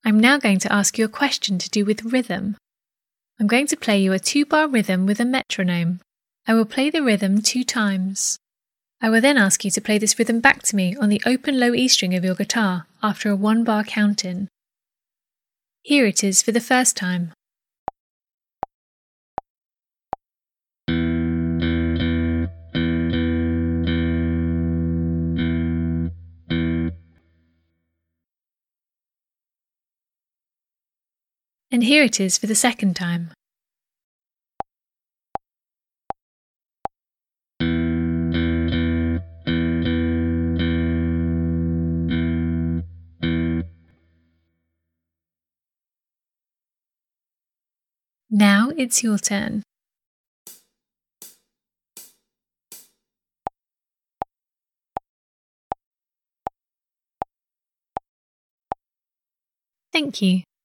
I'm now going to ask you a question to do with rhythm. I'm going to play you a 2-bar rhythm with a metronome. I will play the rhythm 2 times. I will then ask you to play this rhythm back to me on the open low E string of your guitar after a 1-bar count-in. Here it is for the first time. And here it is for the second time. Now it's your turn. Thank you.